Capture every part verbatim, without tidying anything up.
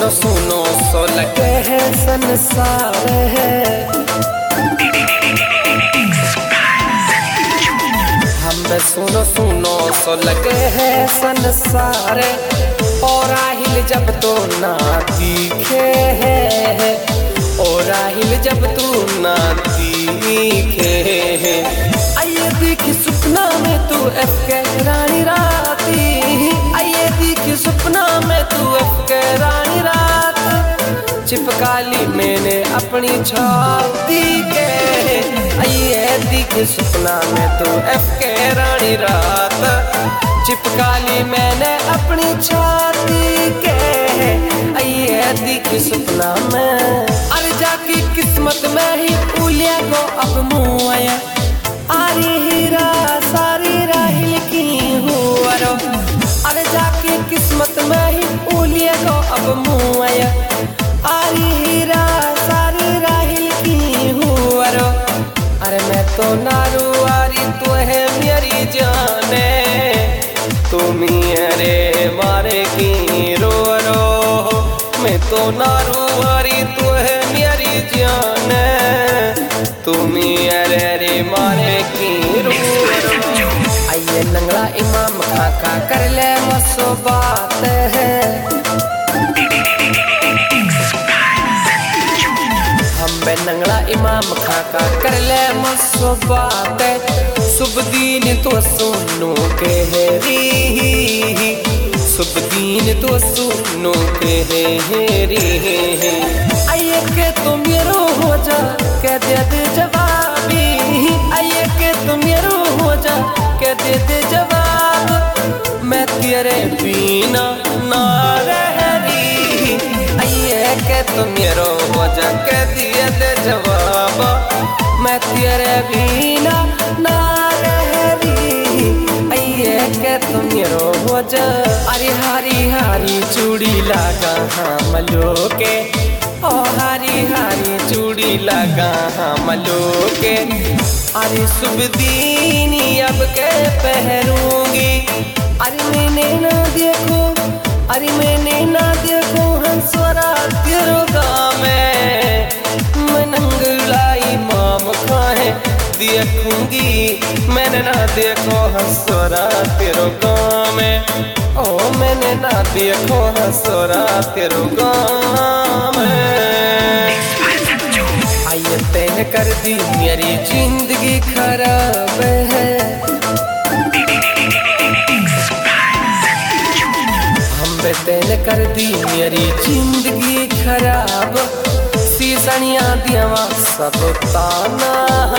सुनो सुनो सो लगे है संसार है, हम सुनो सुनो सो लगे है संसार, और राहिल जब तो ना दिखे है, और राहिल जब तू ना दिखे है। आइए दिखी सपना में तू एफ के रानी राती, आइए दिखी सपना में तू एफ के रानी रात, चिपकाली मैंने अपनी छाती के। आइए दिखी सपना में तू एफ के रानी रात, चिपकाली मैंने अपनी छाती के। आइए दिखी सपना में, अरे जाकी किस्मत में ही उलिया को अब मुँह आया, आरी हीरा सारी राहिल की हुआ रो। अरे जाके किस्मत में ही उलिया को अब मुँह आया, आरी हीरा सारी राहिल की हुआ रो। अरे मैं तो नारू आरी तू है मेरी जाने, तुम अरे मारे की रो रो। मैं तो नारू आरी तू है मेरी जाने, तुम अरे रे मारे की रो रो। आइए नंगला इमाम खाका कर ले मसो बात है, हम बे नंगला इमाम खाका कर ले मसो बात है। शुभ दिन तो सुनो के री, शुभ दिन तो सुनो के री। आइए के तुम मेरो हो जा के दे दे जवाबी, आइए के तुम मेरो हो जा के दे दे जवाब, मैं तेरे बिना ना रही। आइए के तुम मेरो हो जा के दे दे जवाब, मैं तेरे बिना ना रही। आइए के तुम मेरो हो जा। अरे हारी हारी चूड़ी लगा हम लोग के, ओ हारी हारी चूड़ी लगा हम लोग के। अरे शुभ दिन अब के पहरूंगी, अरे मैंने ना देखो, अरे मैंने ना देखो हंसवरा तेरो गाँव में, मैं नंगलाई माम खाए देखूंगी, मैंने ना देखो हंसवरा तेरो गाँव में। ओ मैंने ना देखो हंसवरा तेरो गाँव में। आइए तेने कर दी मेरी जिंदगी खराब है, हम बे तेने कर दी मेरी जिंदगी खराब। सीसनिया दियावा सब ताना,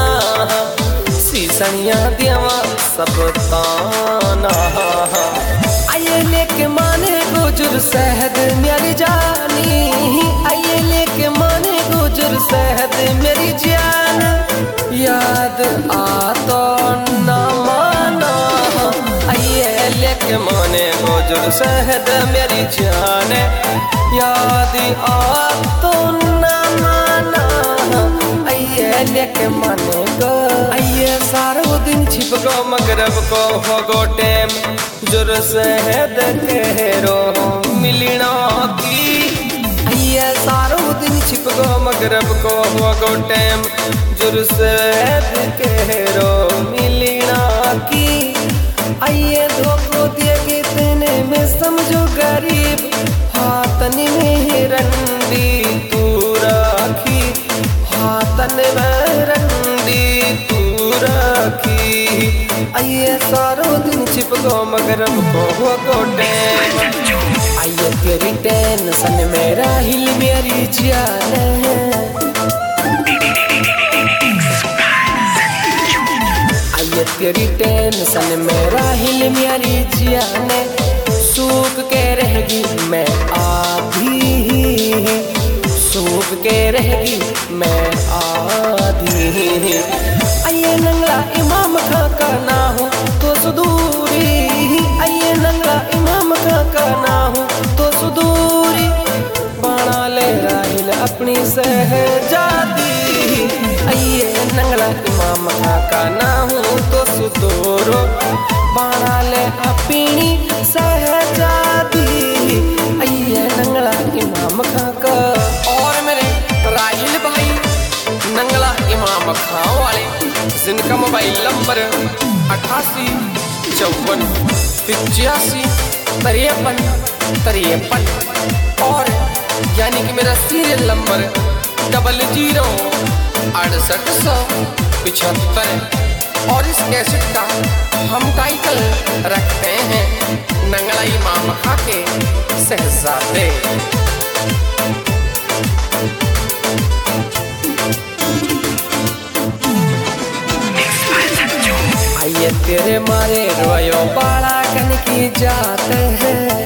सीसनिया दियावा सब ताना। आइए लेके माने गुजर शहद मेरी जानी, आइए लेके माने गुजर शहद मेरी जान, याद आ तो ना माना। आइए लेके माने गुजर शहद मेरी जान, याद आ तो ना माना। आइए लेके माने गो, आइए सारो दिन छिप गो मगरब को हो गो टेम, जुर शहद के रो मिलना की। आइए सारो दिन छिप गो मगरब को हो गो टेम, जुर शहद के रो मिलना की। आइए धोखो दिए के तेने में समझो गरीब, हाथन में रंडी तू राखी, हाथन में रंडी तू राखी। आइए सारो दिन छिप गो मगरब को हो गो टेम, आइए तेरी टेंशन में राहिल मेरी जान है। आइए तेरी टेंशन में राहिल मेरी जान, सूख के रहेगी मैं आधी, सूख के रहेगी मैं आधी। आइए नंगला इमाम खाका ना हो तो सुदूरी, आइए नंगला इमाम खाका ना हो तो सुदूरी, बाणा ले राहिल अपनी सहजादी। आइए नंगला इमाम खाका ना हो तो सुदूरो, बाणा ले अपनी सहजादी। आइए नंगला इमाम जिनका मोबाइल नंबर अठासी चौवन पिचासी तिरपन तिरपन और यानी कि मेरा सीरियल नंबर डबल जीरो अड़सठ सौ पिछहत्तर। और इस कैसेट का हम टाइटल रखते हैं नंगलाई मामा के शहजादे। आइए तेरे मारे रोयो बाड़ा कन की जाते हैं,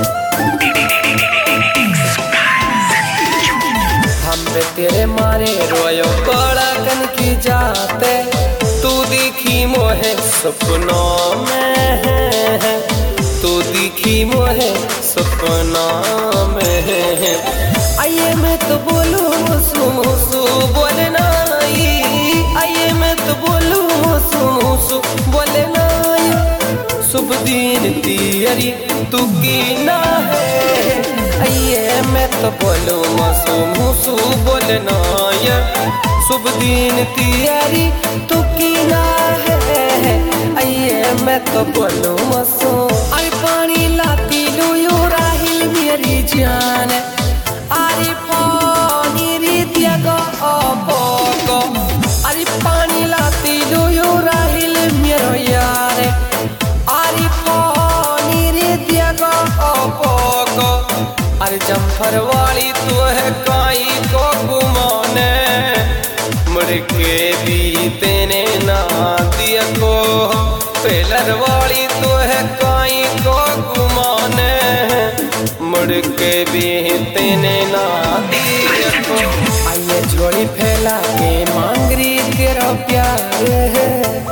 हम पे तेरे मारे रोयो बाड़ा कन की जाते। तू दिखी मोहे सपनों में है, तू दिखी मोहे सपनों में है। आइए मैं तो बोलूं मुसु मुसु बोलना, आइए मैं तो बोलूं मुसु मुसु बोलना। शुभ दिन तियरी तू की ना है, आइए मैं तो बोलूं मुसु मुसु बोलना। शुभ दिन तियरी तू की ना है, आइए मैं तो बोलूं मुसु। आई पानी लाती लूयो राहिल मेरी जान, अरे पानी रीतिया गो पोको, अरे पानी लाती लूयो राहिल मेरो यार, अरे पानी रीतिया गो पोको। अरे जम्फर वाली तू है काई को घुमाने, मुड़ के भी तेने ना दिया को। पेलर वाली तू है काई को घुमाने, मुड़ के भी तेने ना दिया को। आइए झोली फैला के मांगरी तेरा प्यार है,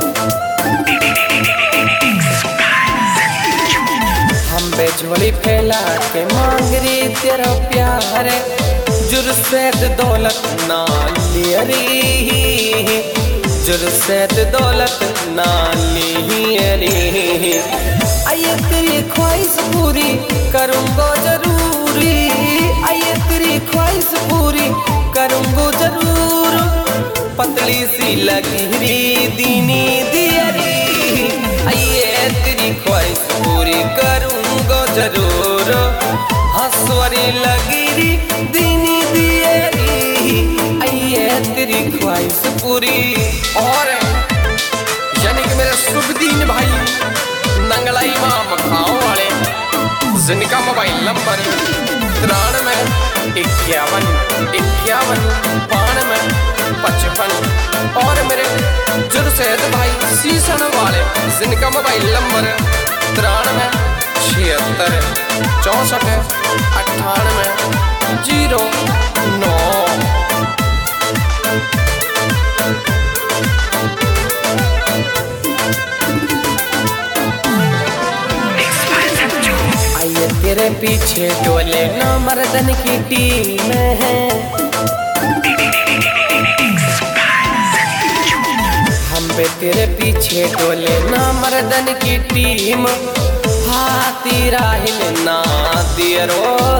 हम बे झोली फैला के मांगरी तेरा प्यार। जुर्सैद दौलत ना लियरी, जुर्सैद दौलत ना लियरी। आइए तेरी ख्वाहिश पूरी करूँगा जरूरी, आइए तेरी ख्वाहिश पूरी करूँगा जरूर। पतली सी लकीरी दीनी दियरी, आइए तेरी ख्वाहिश पूरी करूँगा जरूर। हंसवरी लकीरी दीनी दियरी, आइए तेरी ख्वाहिश पूरी। और यानी कि मेरे शुभ दिन भाई नंगलाई मामा खाओ वाले, जिनका मोबाइल नंबर तिरानवे इक्यावन इक्यावन बानवे पचपन। और मेरे जुर्सैद भाई सीसन वाले, जिनका मोबाइल नंबर तिरानवे छिहत्तर चौसठ अट्ठानवे जीरो नौ। आइए तेरे पीछे डोले ना मर्दन की टीम है, हम पे तेरे पीछे डोले ना मर्दन की टीम। हाथी राहिल ना दियरो,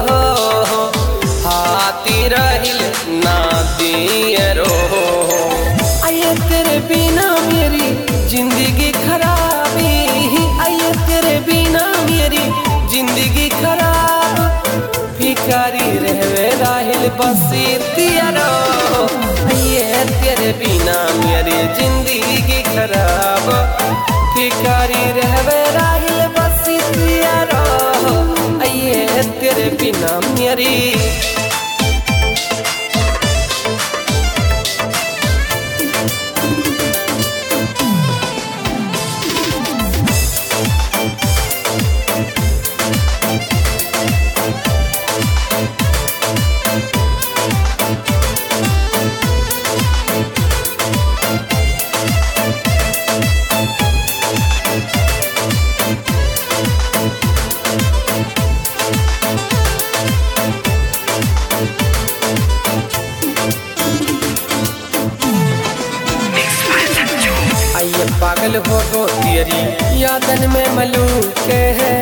हाथी राहिल ना दियरो। आइए तेरे बिना मेरी जिंदगी खराबी, आइए तेरे बिना मेरी जिंदगी खराब। भिखारी रहवे राहिल बसी तियारो, आइए तेरे बिना मेरी जिंदगी खराब। भिखारी रहवे राहिल बसी तियारो, आइए तेरे बिना मेरी। पागल हो गो तेरी यादन में मलूक है,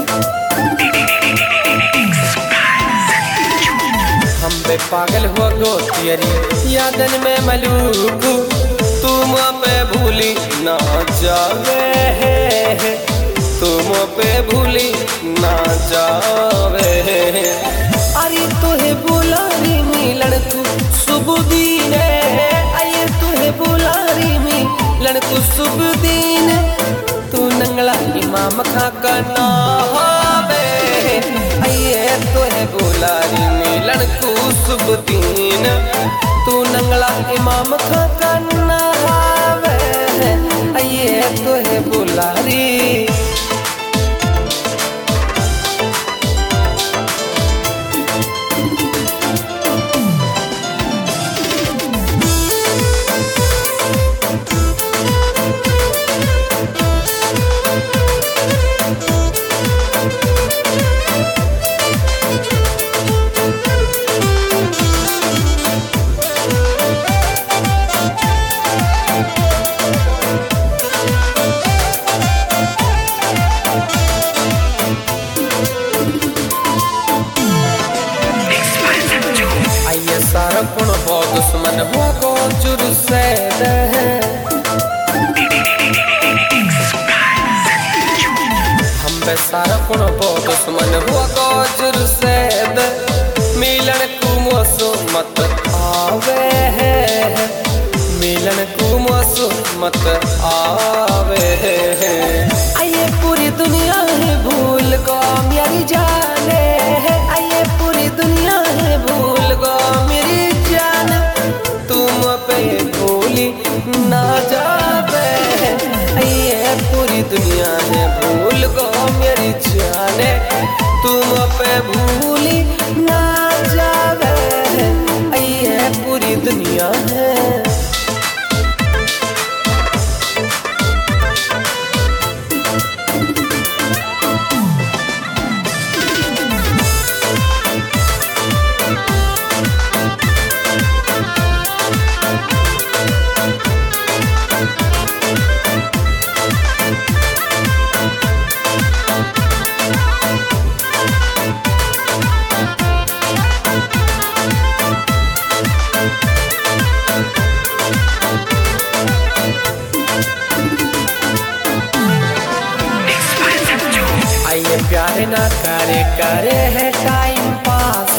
हम बे पागल हो गो तेरी यादन में मलूक। तुम पे भूल भूली ना जावे, तुम पे भूली ना जावे। अरे तुहे बुलारी मिलन तू शुभ दिन, आये तुहे बुलारी मिलन तू शुभ दिन। तू नंगला इमाम खां का ना होवे, आये तुहे बुलारी मिलन तू शुभ दिन। तू नंगला इमाम खां का ना होवे, आये तुहे बुलारी। सारा कुण हो दुश्मन हो को जुर से दे, हम बे सारा कुण हो दुश्मन हो को जुर से दे। मिलन को मोसो मत आवे, मिलन को मोसो मत आवे। आइए पूरी दुनिया है भूल को मेरी जाने, आइए पूरी दुनिया है भूल को मेरी जान। तुम पे भूली ना जावे, आइए पूरी दुनिया है भूल को मेरी जाने। तुम पे भूली ना जावे, आइए पूरी दुनिया है। आइए प्यार ना करे करे है टाइम पास,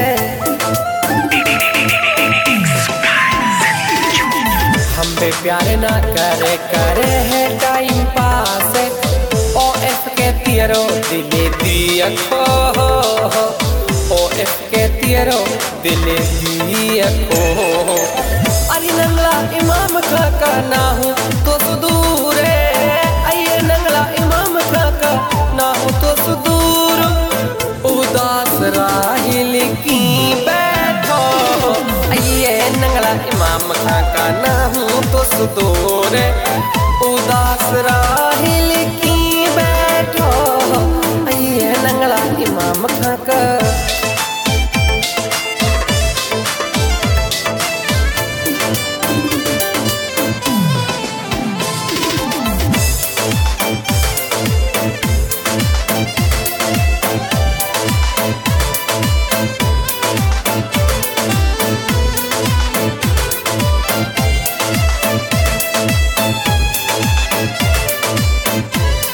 हम बे प्यार ना करे करे है टाइम पास। ओ एफ के तियरो दिले दिया को, ओ एफ के तियरो दिले दिया को। अरे नंगला इमाम खां का ना हूँ तो सुदूर, आइए नंगला इमाम खां का ना हूँ तो सुदूर। उदास राहिल की बैठो, आइए नंगला इमाम खां का ना हूँ तो सुदूर। उदास राहिल